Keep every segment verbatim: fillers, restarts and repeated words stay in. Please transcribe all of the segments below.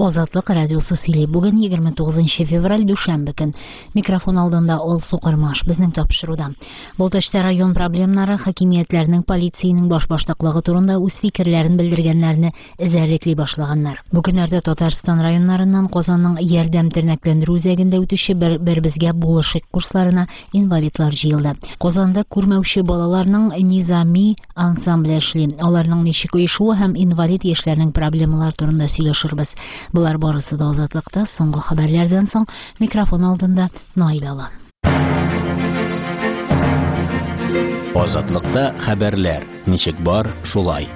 Азатлык радиосы сөйли. Бүген егерме тугызынчы февраль дүшәмбе көн. Микрофон алдында Алсу Кармаш безнең тапшыруда. Балтачта район проблемнары хакимиятләрнең полициянең баш башлыклыгы турында үз фикерләрен белдергәннәрне эзәрлекли башлаганнар. Бу көннәрдә Татарстан районнарыннан Казанның ярдәм тернәкләндерү үзәгендә үтүче бер, бер безгә булышык курсларына инвалидлар җыелды. Казанда күрмәүче балаларның низами ансамбле эшли. Аларның ничек оешуы һәм инвалид яшьләрнең проблемалар турында сөйләшербез. Булар барысы да Азатлыкта. Соңгы хәбәрләрдән соң микрофон алдында Наил Алан. Азатлыкта хәбәрләр. Ничек бар, шулай.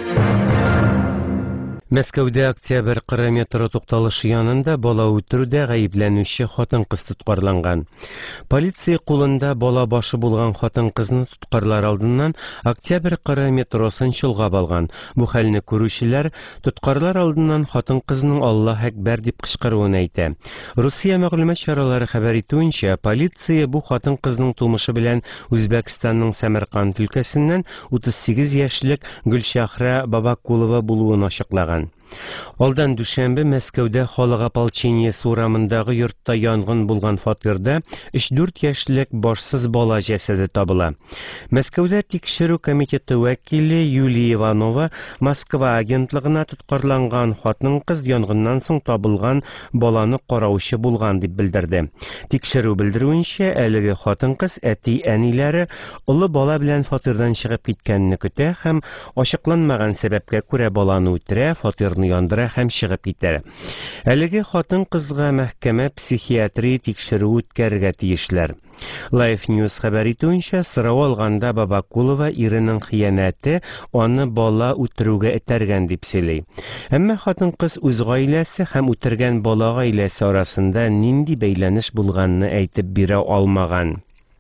Мәскәүдә октябрь кыры метро тукталышы янында бала үтерүдә гаепләнүче хатын-кыз тоткарланган. Полиция кулында бала башы булган хатын-кызны тоткарлар алдыннан октябрь кыры метросын чолгап алган. Бу хәлне күрүчеләр тоткарлар алдыннан хатын-кызның Аллаһ әкбәр дип кычкыруын әйтә. Русия мәгълүмат чаралары хәбәр итүенчә, полиция бу хатын-кызның тумышы белән Үзбәкстанның Сәмәрканд өлкәсеннән утыз сигез яшьлек Гөлшәһрә Бабакулова булуын ачыклаган. Алдан дүшәмбе Мәскәүдә халык ополчениесе урамындагы йортта янгын булган фатирда өч-дүрт яшьлек башсыз бала җәсәде табыла. Мәскәүдә тикшерү комитеты вәкиле Юлия Иванова Москва агентлыгына тоткарланган хатын-кыз янгыннан соң табылган баланы караучы булган дип белдерде. Тикшерү белдерүенчә, әлеге хатын-кыз әти-әниләре улы бала белән фатирдан чыгып киткәнне көтә һәм ачыкланмаган сәбәпкә күрә баланы үтерә, фатирны яндыра һәм чыгып китә. Әлеге хатын-кызга мәхкәмә психиатрия тикшерү үткәрергә тиешләр. Life News хәбәр итүенчә, сорау алганда Бабакулова иренең хыянәте аны бала үтерүгә этәргән дип сөйли. Әмма хатын-кыз үз гаиләсе һәм үтергән бала гаиләсе арасында нинди бәйләнеш булганны әйтеп бирә алмаган.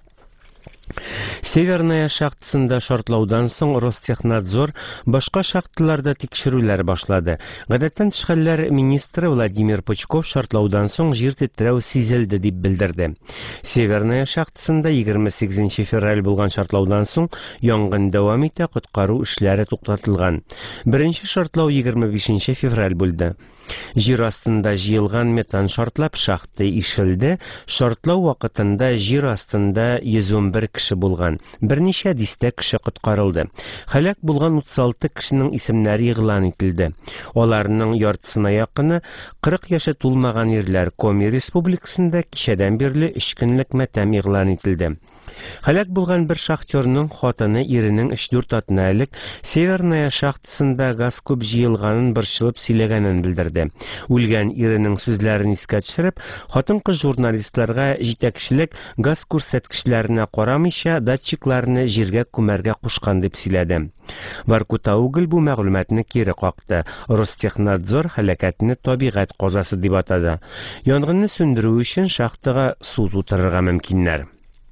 Северная шахтасында шартлаудан соң Ростехнадзор башка шахталарда тикшерүләр башлады. Гадәттән эшхәлләр министры Владимир Пучков шартлаудан соң җир тетрәү сизелде дип белдерде. Северная шахтасында егерме сигезенче февраль булган шартлаудан соң янгын дәвам итә, коткару эшләре туктатылган. Беренче шартлау егерме бишенче февраль булды. Җир астында җыелган метан шартлап шахта ишелде. Шартлау вакытында җир астында йөз ун бер кеше булган. Берничә дистә кеше коткарылды. Һәлак булган утыз алты кешенең исемнәре игълан ителде. Аларның яртысына якыны кырык яше тулмаган ирләр. Коми республикасында кичәдән бирле өч көнлек матәм игълан ителде. Һәлак булган бер шахтерның хатыны иренең өч-дүрт атна элек Северная шахтасында газ күп җыелганын борчылып сөйләгәнен белдерде. Үлгән иренең сүзләрен искә төшереп, хатын-кыз журналистларга җитәкчелек газ күрсәткечләренә карамыйча датчикларны җиргә күмәргә кушкан дип сөйләде. Воркута угыл бу мәгълүматны кире какты. Ростехнадзор һәлакәтне табигать казасы дип атады. Янгынны сүндерү өчен шахтага су тутырырга мөмкиннәр.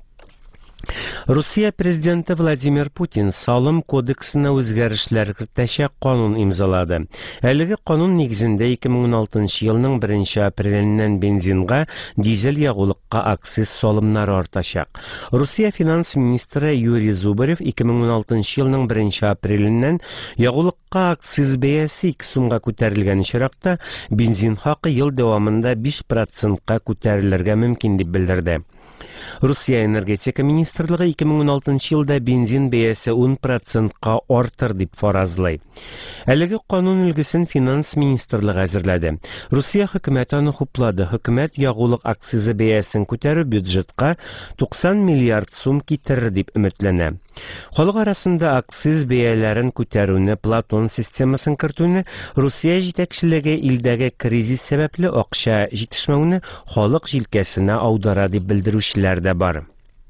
Русия президенты Владимир Путин салым кодексына үзгәрешләр кертәчәк канун имзалады. Әлеге канун нигезендә ике мең уналтынчы елның беренче апреленнән бензинга, дизель ягулыкка акциз салымнары артачак. Русия финанс министры Юрий Зубарев ике мең уналтынчы елның беренче апреленнән ягулыкка акциз бәясе ике сумга күтәрелгән чиракта бензин хакы ел дәвамында биш процентка күтәрелергә мөмкин дип белдерде. Русия энергетика министрлыгы ике мең уналтынчы елда бензин бәясе ун процентка артыр дип фаразлый. Әлеге канун өлгесен финанс министрлыгы әзерләде. Русия хөкүмәте аны хуплады. Хөкүмәт ягулык акцизы бәясен күтәрү бюджетка туксан миллиард сум китерер дип өметләнә. Халык арасында акциз бәяләрен күтәрүне, Платон системасын кертүне, Русия җитәкчелеге илдәге кризис сәбәпле акча җитешмәүне халык җилкәсенә аудара дип белдерүчеләр дә бар.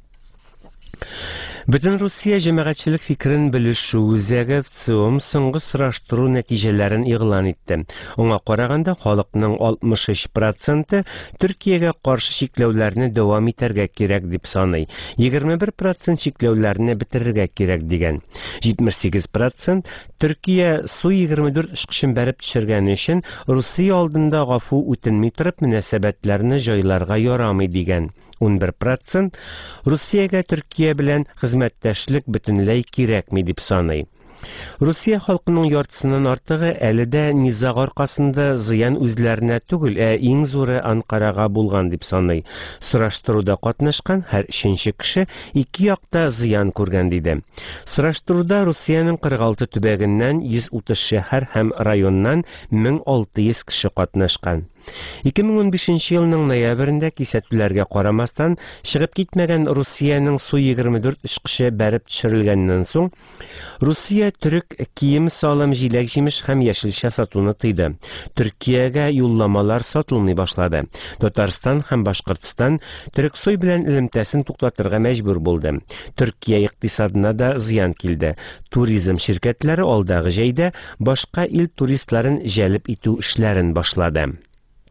Бөтен Русия җәмәгатьчелек фикерен белешү үзәге ВЦИОМ соңгы сораштыру нәтиҗәләрен игълан итте. Аңа караганда халыкның алтмыш өч проценты Төркиягә каршы чикләүләрне дәвам итәргә кирәк дип саный. егерме бер процент чикләүләрне бетерергә кирәк дигән. җитмеш сигез процент Төркия су егерме дүрт очкычын бәреп төшергән өчен Русия алдында гафу үтенми торып мөнәсәбәтләрне җайларга ярамый дигән. ун бер процент Русиягә Төркия белән хезмәттәшлек бөтенләй кирәкми дип саный. Русия халкының яртысынан артыгы әле дә низаг аркасында зыян үзләренә түгел, ә иң зуры Анкарага булган дип саный. Сораштыруда катнашкан һәр өченче кеше ике якта зыян күргән диде. Сораштыруда Русиянең кырык алты төбәгеннән йөз утыз шәһәр һәм районнан мең алты йөз кеше катнашкан. ике мең ун бишенче елның ноябрендә кисәтүләргә карамастан чыгып китмәгән Русиянең Су егерме дүрт очкышы бәреп төшерелгәннән соң Русия төрек кием, салым, җиләк-җимеш һәм яшелчә сатуны тыйды. Төркиягә юлламалар сатылмый башлады. Татарстан һәм Башкортстан Төрксой белән элемтәсен туктатырга мәҗбүр булды. Төркия икътисадына да зыян килде. Туризм ширкәтләре алдагы җәйдә башка ил туристларын җәлеп итү эшләрен башлады.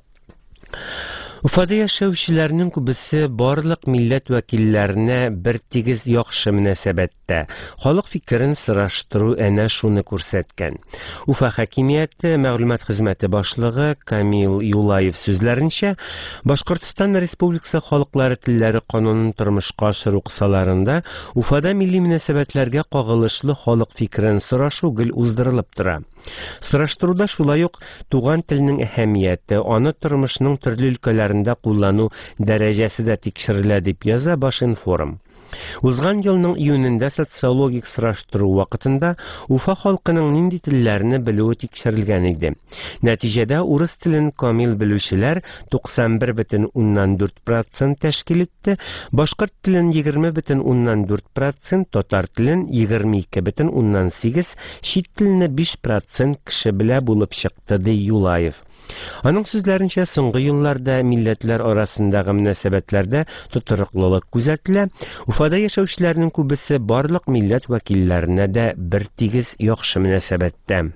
Уфада яшәүчеләрнең күбесе барлык милләт вәкилләренә бер тигез яхшы мөнәсәбәттә. Халык фикерен сораштыру әнә шуны күрсәткән. Уфа хакимияте мәгълүмат хезмәте башлыгы Камил Юлаев сүзләренчә, Башкортстан Республикасы халыклары телләре канунын тормышка ашыру кысаларында Уфада милли мөнәсәбәтләргә кагылышлы халык фикерен сорашу гел уздырылып тора. Сораштыруда шулай ук туган телнең әһәмияте, аны тормышның төрле өлкәләрендә куллану дәрәҗәсе дә тикшерелә дип яза Башинформ. Узган елның июнендә социологик сораштыру вакытында Уфа халкының нинди телләрне белүе тикшерелгән иде. Нәтиҗәдә урыс телен камил белүчеләр туксан бер бөтен уннан дүрт процент тәшкил итте, башкорт телен егерме бөтен уннан дүрт процент, татар телен егерме ике бөтен уннан сигез, чит телене биш процент кеше белә булып чыкты, ди Юлаев. Аның сүзләренчә, соңгы елларда милләтләр арасындагы мөнәсәбәтләрдә тотырыклылык күзәтелә. Уфада яшәүчеләрнең күбесе барлык милләт вәкилләренә дә бер тигез яхшы мөнәсәбәттә.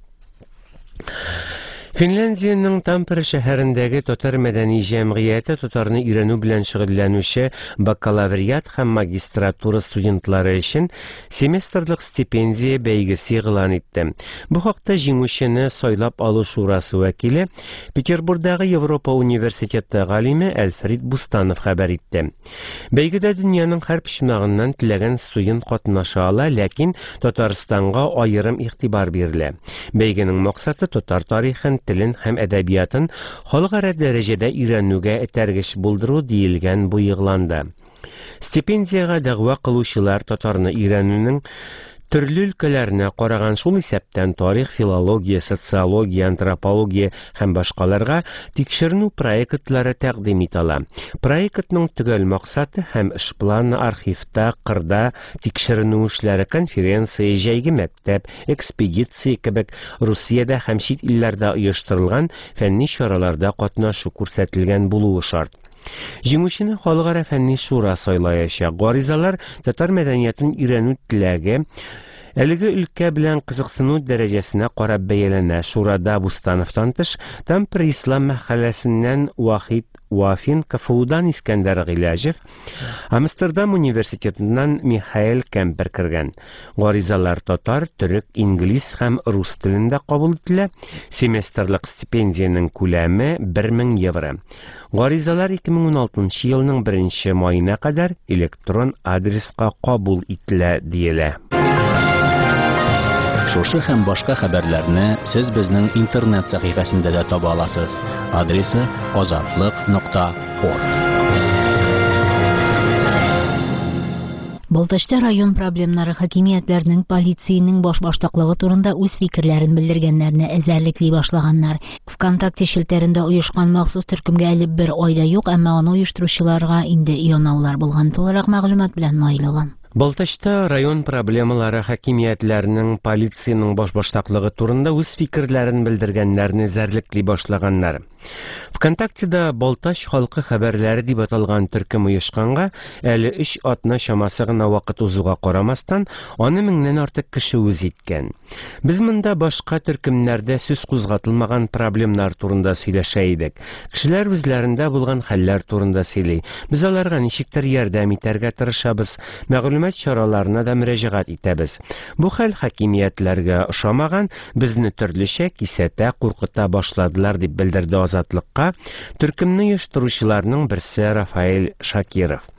Финляндиянең Тампере шәһәрендәге татар мәдәни җәмгыяте татарны өйрәнү белән шөгыльләнүче бакалавриат һәм магистратура студентлары өчен семестрлык стипендия бәйгесе игълан итте. Бу хакта җиңүчене сайлап алу шурасы вәкиле Петербургдагы Европа университеты галиме Әлфрид Бустанов хәбәр итте. Бәйгедә дөньяның һәр почмагыннан теләгән студент катнаша ала, ләкин Татарстанга аерым игътибар бирелә. Бәйгенең максаты татар тарихын, телен һәм әдәбиятын халыкара дәрәҗәдә өйрәнүгә этәргеч булдыру диелгән бу игъланда. Стипендиягә дәгъва кылучылар татарны өйрәнүнең төрле өлкәләренә караган шул исәптән тарих, филология, социология, антропология һәм башкаларга тикшеренү проектлары тәкъдим итәлә. Проектның төгәл максаты һәм эш планы архивта, кырда тикшеренү эшләре, конференция, җәйге мәктәп, экспедиция кебек Русиядә һәм чит илләрдә оештырылган фәнни чараларда катнашу күрсәтелгән булуы шарт. Җиңүчене халыкара фәнни шура сайлаячак. Гаризалар татар мәдәниятен өйрәнү теләге, әлеге өлкә белән кызыксыну дәрәҗәсенә карап бәяләнә. Шурада Бустановтан тыш, Тампере ислам мәхәлләсеннән Вахид Уафин, КФУдан Искәндәр Гыйләҗев, Амстердам университетыннан Михаил Кемпер кергән. Гаризалар татар, төрек, инглиз һәм рус телендә кабул ителә. Семестрлык стипендияның күләме бер мең евро. Гаризалар ике мең ун алтынчы елның беренче маена кадәр электрон адреска кабул ителә диелә. Шушы һәм башка хәбәрләрне сез безнең интернет сәхифәсендә дә таба аласыз. Адресы азатлык нокта орг. Балтачта район проблемнары хакимиятләрнең полициянең баш баштаклыгы турында үз фикерләрен белдергәннәрне әзәрлекли башлаганнар. ВКонтакте шелтәрендә оешкан махсус төркемгә әле бер айда юк, әмма аны оештыручыларга инде янаулар булган. Толырак мәгълүмат белән Наилован. Балтачта район проблемалары хакимиятләренең полициянең баш баштаклыгы турында үз фикерләрен белдергәннәрне зәрлекли башлаганнар. ВКонтактеда Балтач халкы хәбәрләре дип аталган төркем оешканга әле өч атна чамасы гына вакыт узуга карамастан, аны меңнән артык кеше үз иткән. Без монда башка төркемнәрдә сүз кузгатылмаган проблемнар турында сөйләшә идек. Кешеләр үзләрендә булган хәлләр турында сөйли. Без аларга ничектер ярдәм итәргә тырышабыз, мәгълүмат чараларына да мөрәҗәгать итәбез. Бу хәл хакимиятләргә ошамаган, безне төрлечә кисәтә, куркыта башладылар дип белдерде Азатлыкка төркемне оештыручыларның берсе Рафаэль Шакиров.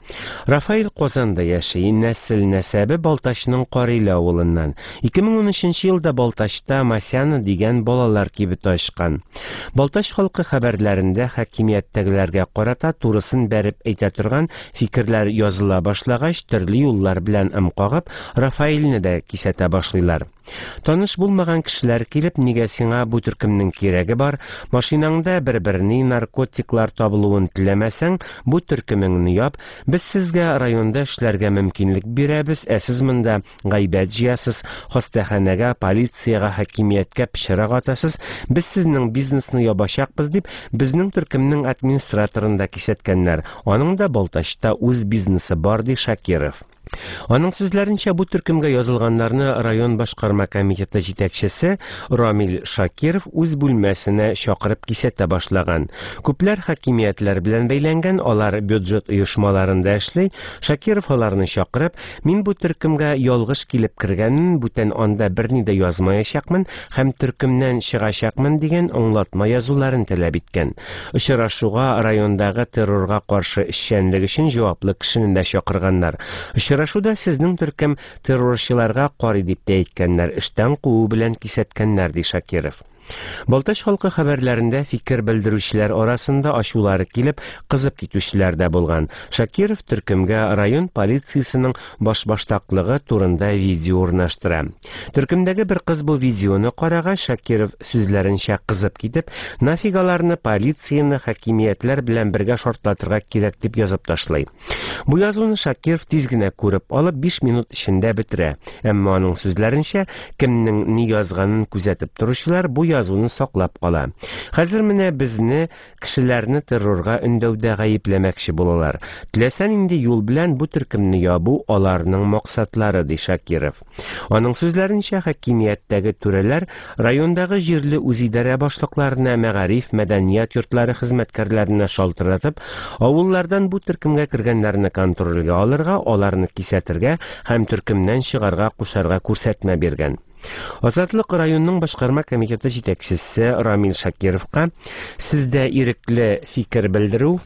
Рафаил Казанда яши, нәсел нәсәбе Балташның Карыйлы авылыннан. ике мең унөченче елда Балташта Масяна дигән балалар кибете ачкан. Балташ халкы хәбәрләрендә хакимияттәгеләргә карата турысын бәреп әйтә торган фикерләр языла башлагач, төрле юллар белән ым кагып, Рафаилне дә кисәтә башлыйлар. Таныш булмаган кешеләр килеп, нигә сиңа бу төркемнең кирәге бар? Машинаңда бер-берни наркотиклар табылуын теләмәсәң, бу төркемеңне яп, без сезгә районда эшләргә мөмкинлек бирәбез, ә сез монда гайбәт җыясыз, хастаханәгә, полициягә, хакимияткә пычрак атасыз, без сезнең бизнесны ябачакбыз дип, безнең төркемнең администраторын да кисәткәннәр. Аның да Балташта үз бизнесы бар, ди Шакиров. Аның сүзләренчә, бу төркемгә язылганнарны район башкарма комитеты җитәкчесе Рамил Шакиров үз бүлмәсенә чакырып кисәтә башлаган. Күпләр хакимиятләр белән бәйләнгән, алар бюджет оешмаларында эшли. Шакиров аларны чакырып, мин бу төркемгә ялгыш килеп кергәнмен, бүтән анда берни дә язмаячакмын һәм төркемнән чыгачакмын дигән аңлатма язуларын таләп иткән. Очрашуга райондагы террорга каршы эшчәнлек өчен җаваплы кешене дә чакырганнар. Очрашуда сезнең төркем террорчыларга карый дип тә әйткәннәр, эштән куу белән кисәткәннәр, ди Шакиров. Балташ халкы хәбәрләрендә фикер белдерүчеләр арасында ачулары килеп, кызып китүчеләр дә булган. Шакиров төркемгә район полициясының башбаштаклыгы турында видео урнаштыра. Төркемдәге бер кыз бу видеоны карагач, Шакиров сүзләренчә кызып китеп, нафигаларны полицияны хакимиятләр белән бергә шартлатырга кирәк дип язып ташлый. Бу язуны Шакиров тиз генә күреп алып, биш минут эчендә бетерә. Әмма аның сүзләренчә, кемнең ни язганын күзәтеп торучылар бу язуны саклап кала. Хәзер менә безне кешеләрне террорга өндәүдә гаепләмәкче булалар. Теләсән инде юл белән бу төркемне ябу аларның максатлары, ди Шакиров. Аның сүзләренчә, хакимияттәге түрәләр райондагы җирле үзидарә башлыкларына, мәгариф, мәдәният йортлары хезмәткәрләренә шалтыратып, авыллардан бу төркемгә кергәннәрне контрольгә алырга, аларны кисәтергә һәм төркемнән чыгарга кушарга күрсәтмә биргән. Азатлык районның башкарма комитеты җитәкчесе Рамил Шакировка сездә ирекле фикер белдерү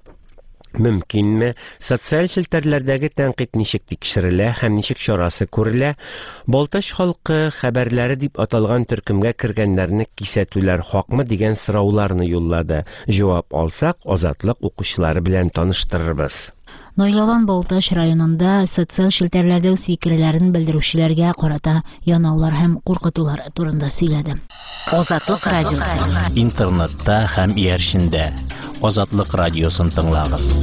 мөмкинме? Социаль челтәрләрдәге тәнкыйть ничек тикшерелә һәм ничек чарасы күрелә? Балташ халкы хәбәрләре дип аталган төркемгә кергәннәрне кисәтүләр хакмы дигән сорауларны юллады. Җавап алсак, Азатлык укучылары белән таныштырырбыз. Нойлалан Балташ районында социаль челтәрләрдә үз фикерләрен белдерүчеләргә карата янаулар һәм куркытулар турында сөйләде. Азатлык радиосы. Интернетта һәм иярчендә Азатлык радиосын тыңлагыз.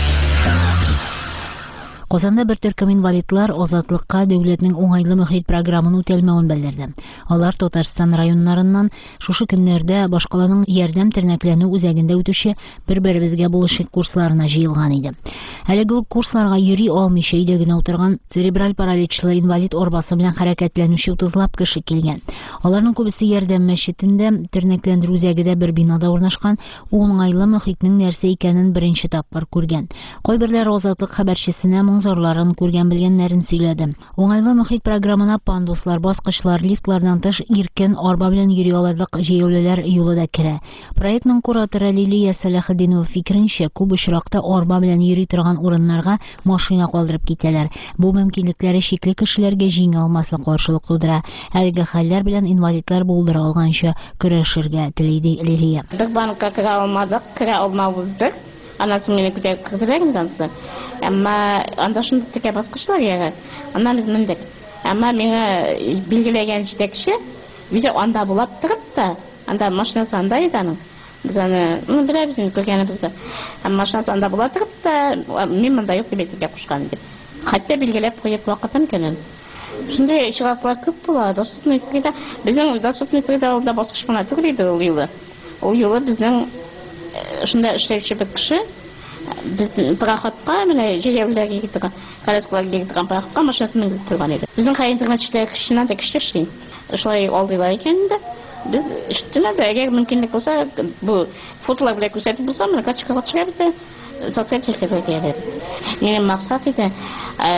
Казанда бер төркем инвалидлар Азатлыкка дәүләтнең уңайлы мөхит программын үтәлмәвен белдерде. Алар Татарстан районнарыннан шушы көннәрдә башкаланың ярдәм тернәкләнү үзәгендә үтүче бер-беребезгә булышык курсларына җыелган иде. Әлеге курсларга йөри алмыйча өйдә генә утырган церебраль параличлы инвалид арбасы белән хәрәкәтләнүче утызлап кеше килгән. Аларның күбесе ярдәм мәчетендә, тернәкләндерү үзәгендә бер бинада урнашкан уңайлы мөхитнең нәрсә икәнен беренче тапкыр күргән. Кайберләр Азатлык хәбәрчесенә зарларын күргән белгәннәрен сөйләде. Уңайлы мөхит программына пандуслар, баскычлар, лифтлардан тыш иркен арба белән йөри алырлык җәяүлеләр юлы да керә. Проектның кураторы Лилия Салахетдинова фикеренчә, күп очракта арба белән йөри торган урыннарга машина калдырып китәләр. Бу мөмкинлекләре чикле кешеләргә җиңә алмаслык каршылык тудыра. Әлеге хәлләр белән инвалидлар булдыра алганча көрәшергә теләде Лилия. Бер банкка керә алмадык, керә алмабыз бер. Анасы мине күтәреп кергән дансы. Әмма анда шунда тикә баскычлар яга. Аннан без мендек. Әмма миңа билгеләгән җитәкче үзе анда булып торып та, анда машинасы анда иде аның. Без аны, ну, беләбез инде күргәнебез бер. Әмма машинасы анда булып торып та, мин монда юк дип әйтергә кушкан иде. Хәтта билгеләп куеп вакытын кенен. Шундай чыгаклар күп була. Доступный среда, безнең доступный среда алда баскыч кына түгел иде ул елы. Ул елы безнең шунда эшләүче бер кеше biz пароходка, менә җәяүләргә киткән, колескаларга киткән пароходка машинасын менеп торган иде. Безнең хәй интернетчылар кешенә дә кеше эшли. Шулай алдылар икән дә. Без эштенә дә әгәр мөмкинлек булса, бу фотолар белән күрсәтеп булса, менә качкага чыгабыз да социаль челтәргә ябабыз. Минем максат иде,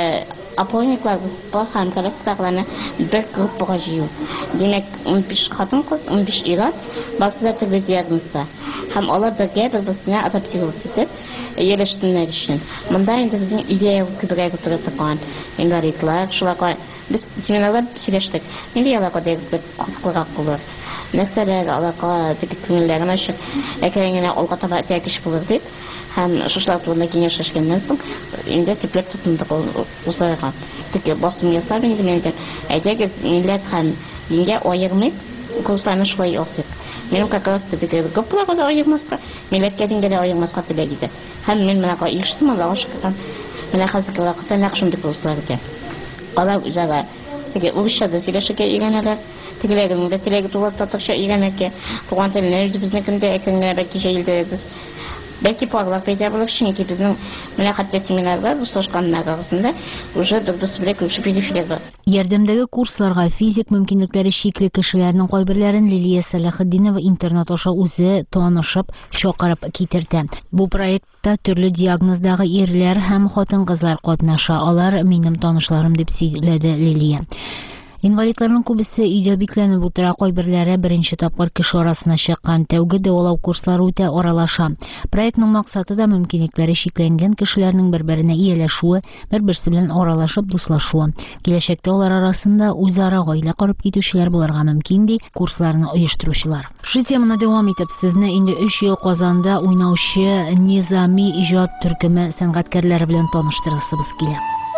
опорниклар бар һәм коллективларны бер группага җыю. Димәк, он биш хатын-кыз, он биш ир-ат барысы да төрле диагнозда. Һәм алар бергә бер-берсенә адаптироваться итеп, яшәсеннәр өчен. Монда инде безнең идея күбрәк утыра торган. Инвалидлар, шуларга без семинарлар сөйләштек. Нинди ялга дигез кызыклырак булыр. Нәрсәләр аларга теге күңелләрен ачып, әкрен алга таба тәкиш булыр дип. Һәм шушлар турында киңәшләшкәннән соң инде төпләп тотындык узарга. Теге басым ясап инде менә әйдәгез милләт һәм дингә аермый курсларны шулай ясыйк. Минем как раз теге группаларга да аермаска, милләткә дингә дә аермаска теләк иде. Һәм мен менә иштем, Аллаһка шөкер. Менә хәзерге вакытта нәкъ шундый курслар итә. Алар үзара теге урысча да сөйләшергә өйрәнәләр. Тегеләрнең дә теләге тулып татарча өйрәнәккә. Туган телне үзебезнекендә әкрен бәлки җәйлдә без Belki parlak peyda bulur çünkü bizim mülakatta seminarlar dostlaşkanlar arasında уже bir-birisi белән görüşüp yürüyüşler var. Ярдәмдәге курсларга физик мөмкинлекләре шикле кешеләрнең кайберләрен Лилия Салахетдинова интернет аша үзе танышып, чакырып китертә. Бу проектта төрле диагноздагы ирләр һәм хатын-кызлар катнаша. Алар минем танышларым дип сөйләде Лилия. Инвалидларның күбесе өйдә бикләнеп утыра, кайберләре беренче тапкыр кеше арасына чыккан, тәүге дәвалау курслары үтә аралаша. Проектның максаты да мөмкинлекләре шикләнгән кешеләрнең бер-беренә ияләшүе, бер-берсе белән аралашып дуслашуы. Киләчәктә алар арасында үзара гаилә корып китүчеләр булырга мөмкин ди курсларны оештыручылар. Шу теманы дәвам итеп, сезне инде өч ел Казанда уйнаучы Низами иҗат төркеме сәнгатькәрләре белән таныштырасыбыз килә.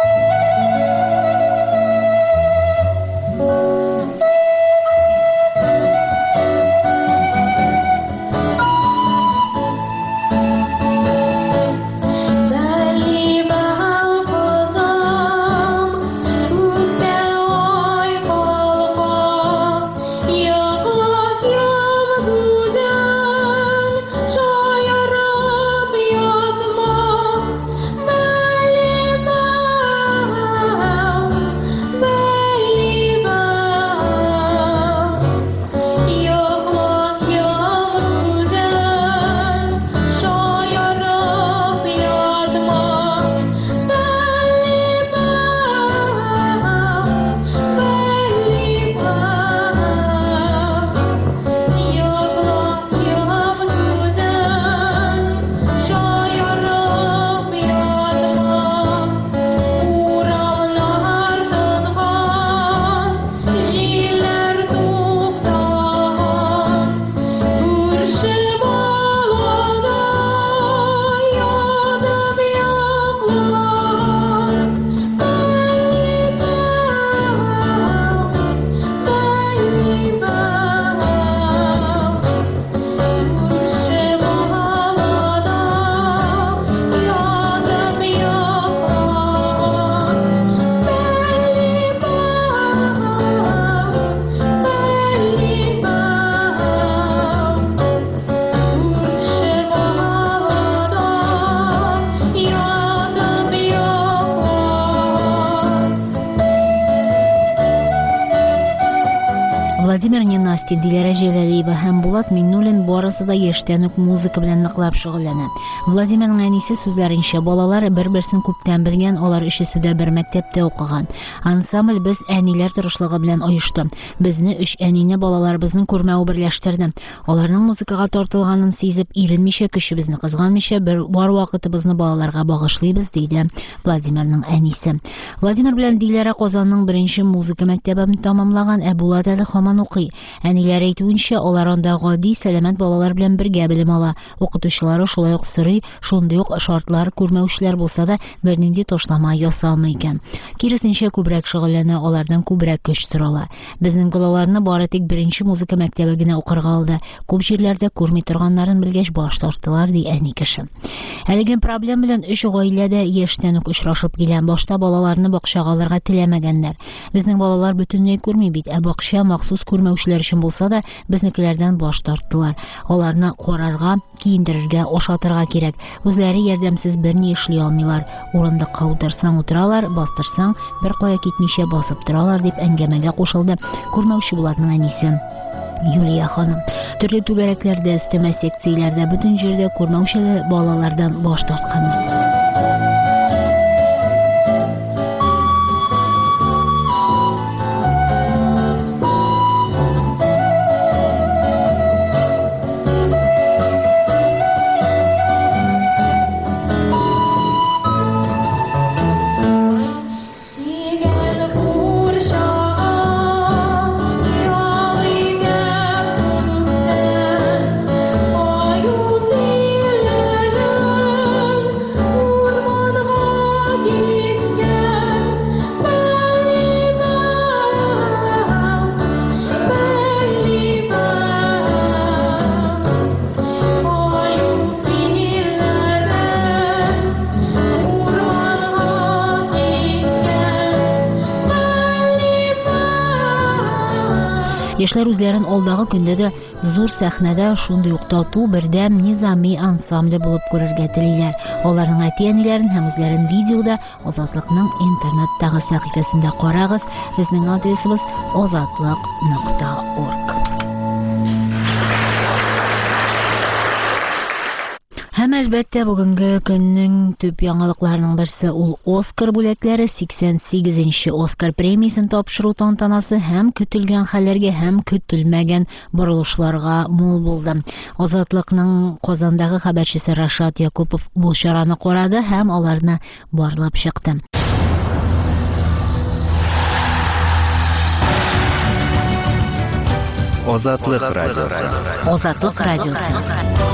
Владимир Ненастин, Диләрә Җәләлиева һәм Булат Миннуллин барысы да яшьтән үк музыка белән ныклап шөгыльләнә. Владимирның әнисе сүзләренчә, балалар бер-берсен күптән белгән, алар өчесе дә бер мәктәптә укыган. Ансамбль без әниләр тырышлыгы белән оешты. Безне өч әнине балаларыбызның күрмәү берләштерде. Аларның музыкага тартылганын сизеп, иренмичә, көчебезне кызганмыйча, бер бар вакытыбызны балаларга багышлыйбыз, диде Владимирның әнисе. Владимир белән Диләрә Казанның беренче музыка мәктәбен тәмамлаган, ә Булат әле һаман укый. Әниләр әйтүенчә, алар анда гади, сәламәт балалар белән бергә белем ала. Укытучылары шулай ук сорый, шундый ук шартлар күрмәүчеләр булса да, бернинди ташлама ясалмый икән. Киресенчә, күбрәк шөгыльләнә, алардан күбрәк көч торала. Безнең балаларны бары тик беренче музыка мәктәбе генә укырга алды. Күп җирләрдә күрми торганнарын белгәч баш тартылар, ди әни кеше. Әлеге проблема белән өч гаиләдә яшьтән үк очрашып килгән. Башта балаларны бакчага алырга теләмәгәннәр. Безнең балалар бөтенләй күрми бит, ә бакча махсус күрмәүчеләр өчен булса да, безнекеләрдән баш тарттылар. Аларны карарга, киендерергә, ашатырга кирәк. Үзләре ярдәмсез берни эшли алмыйлар. Урындыкка утырсаң утыралар, бастырсаң бер кая китмичә басып торалар, дип әңгәмәгә кушылды күрмәүче Булатның әнисе Юлия ханым. Төрле түгәрәкләрдә, өстәмә секцияләрдә, бөтен җирдә күрмәүче балалардан баш тарткан. Яшьләр үзләрен алдагы көндә дә зур сәхнәдә шундый ук тату бердәм низами ансамбле булып күрергә телиләр. Аларның әти-әниләрен һәм үзләрен видеода Азатлыкның интернеттагы сәхифәсендә карагыз. Безнең адресыбыз азатлык нокта орг. Һәм әлбәттә бүгенге көннең төп яңалыкларының берсе ул Оскар бүләкләре, сиксән сигезенче Оскар премиясын тапшыру тантанасы һәм көтелгән хәлләргә һәм көтелмәгән борылышларга мул булды. Азатлыкның Казандагы хәбәрчесе Рашат Якупов бу чараны карады һәм аларны барлап чыкты. Азатлык радиосы. Азатлык радиосы.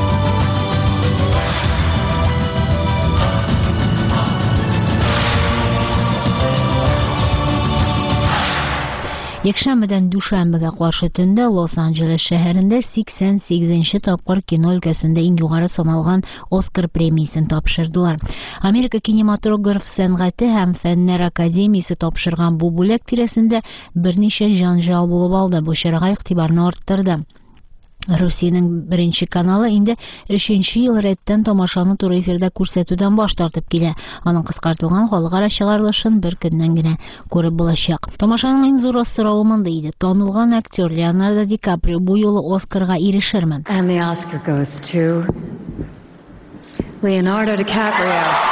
Якшәмбедән дүшәмбегә каршы төндә Лос-Анджелес шәһәрендә сиксән сигезенче тапкыр кино өлкәсендә иң югары саналган Оскар премиясын тапшырдылар. Америка кинематограф сәнгате һәм фәннәр академиясе тапшырган бу бүләк тирәсендә берничә җанҗал булып алды. Бу чарага игътибарны арттырды. Русиянең беренче каналы инде өченче ел рәттән тамашаны туры эфирдә күрсәтүдән баш тартып килә. Аның кыскартылган халыкара чыгарылышын бер көннән генә күреп булачак. Тамашаның иң зур асрауы монда иде. Танылган актер Леонардо Ди Каприо бу юлы Оскарга ирешерме? And the Oscar goes to Leonardo DiCaprio.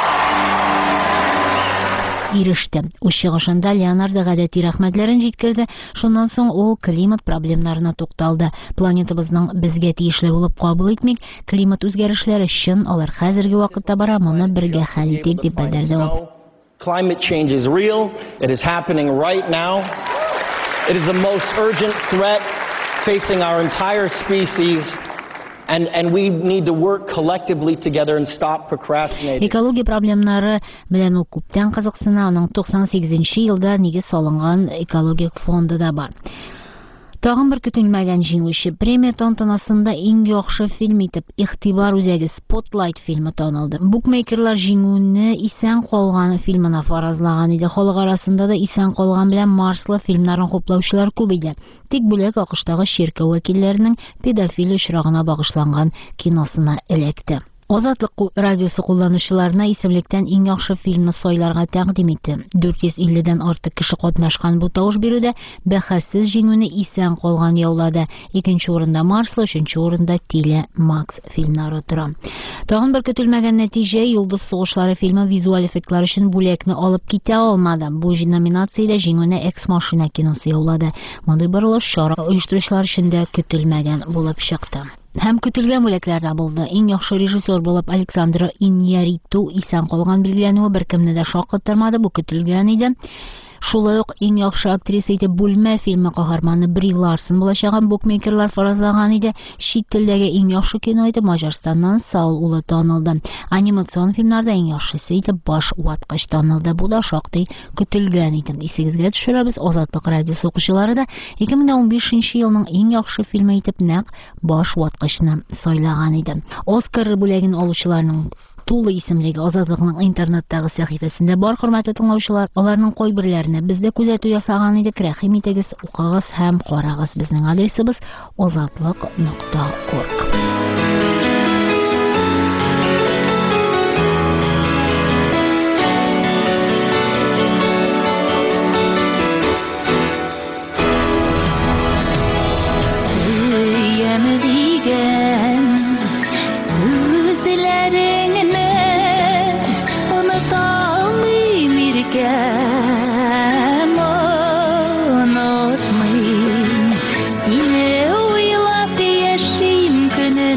Иреште. Үз чыгышында Леонардо гадәти рәхмәтләрен җиткерде. Шуннан соң ул климат проблемнарына тукталды. Планетабызның безгә тиешле булып кабул итмик, климат үзгәрешләре өчен алар хәзерге вакытта бара, моны бергә хәл итик дип белдерде ул. Climate change is real. It is happening right now. It is the most urgent threat facing our entire species. And, and we need to work collectively together and stop procrastinating. Экология проблемнары белән ул күптән кызыксына. Аның туксан сигезенче елда нигез салынган экологик фонды да бар. Тагын бер көтелмәгән җиңүче премия тантанасында иң яхшы фильм итеп игътибар үзәге Spotlight фильмы танылды. Букмейкерлар җиңүне Исән калган фильмына фаразлаган иде. Халык арасында да Исән калган белән Марслы фильмнарын хуплаучылар күп иде. Тик бүләк АКШтагы ширкә вәкилләренең педофилия очрагына багышланган киносына эләкте. Азатлык радиосы кулланучыларына исемлектән иң яхшы фильмны сайларга тәкъдим итте. дүрт йөз илледән артык кеше катнашкан бу тавыш бирүдә бәхәссез җиңүне Исән калган яулады. Икенче урында Марслы, өченче урында Тиле Макс фильмнары тора. Тагын бер көтелмәгән нәтиҗә Йолдыз сугышлары фильмы визуаль эффектлар өчен бүләкне алып китә алмады. Бу номинациядә җиңүне Экс-машина киносы яулады. Мондый борылыш чара оештыручылар өчен дә көтелмәгән булып чыкты. Һәм көтелгән бүләкләр дә булды. Иң яхшы режиссер булып Александр Иньярриту Исән калган билгеләнүе беркемне дә шакыттырмады, бу көтелгән иде. Шулай ук иң яхшы актриса итеп Бүлмә фильмы каһарманы Бри Ларсон булачагын букмейкерлар фаразлаган иде. Чит телдәге иң яхшы кино итеп Маҗарстаннан Саул улы танылды. Анимацион фильмнарда иң яхшысы итеп Баш ваткыч танылды. Бу да шактый көтелгән иде. Исегезгә төшерәбез, Азатлык радиосы укучылары да ике мең унбишенче елның иң яхшы фильмы итеп нәкъ Баш ваткычны сайлаган иде. Оскар бүләген алучыларның тулы исемлеге Азатлыкның интернеттагы сәхифәсендә бар, хөрмәтле тыңлаучылар. Аларның кайберләренә бездә күзәтү ясаган идек. Рәхим итегез, укыгыз һәм карагыз. Безнең адресыбыз азатлык нокта орг. Unutmayın, yine uylap yaşayım günü.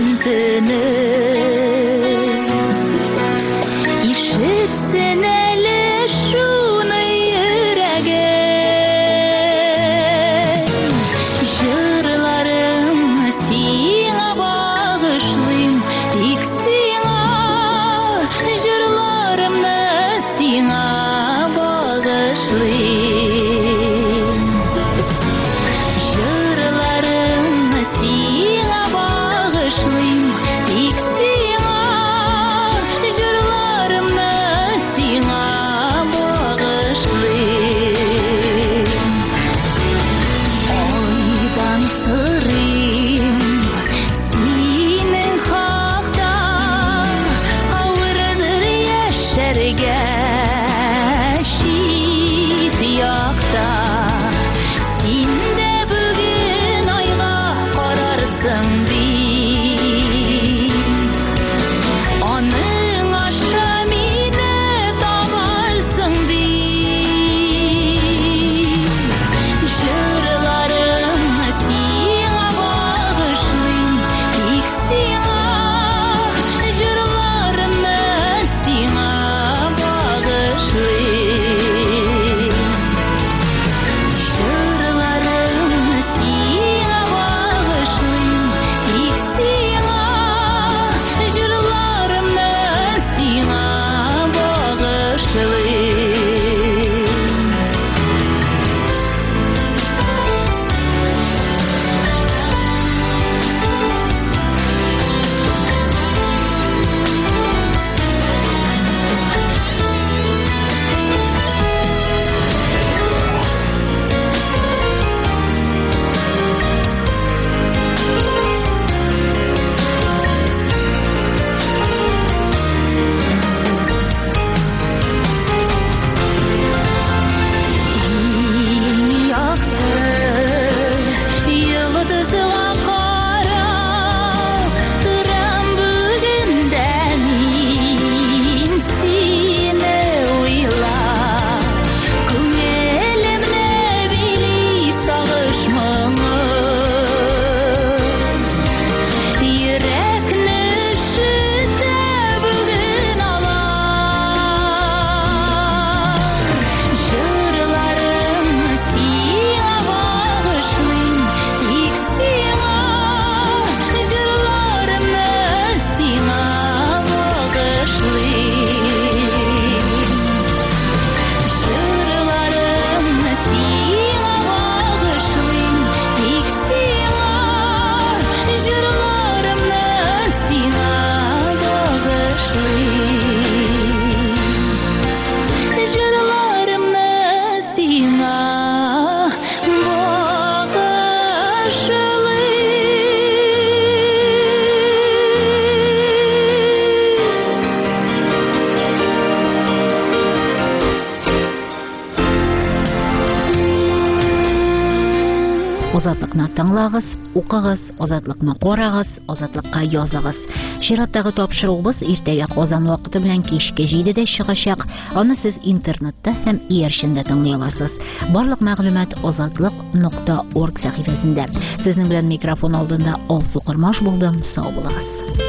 Озатлыкны тыңлагыз, укыгыз, озатлыкны карагыз, озатлыкка языгыз. Чираттагы тапшыруыбыз иртәгә Казан вакыты белән кичке җидедә чыгачак. Аны сез интернетта һәм иярчендә тыңлый аласыз. Барлык мәгълүмат озатлык нокта орг сәхифәсендә. Сезнең белән микрофон алдында Алсу Кырмаш булдым. Сау булыгыз.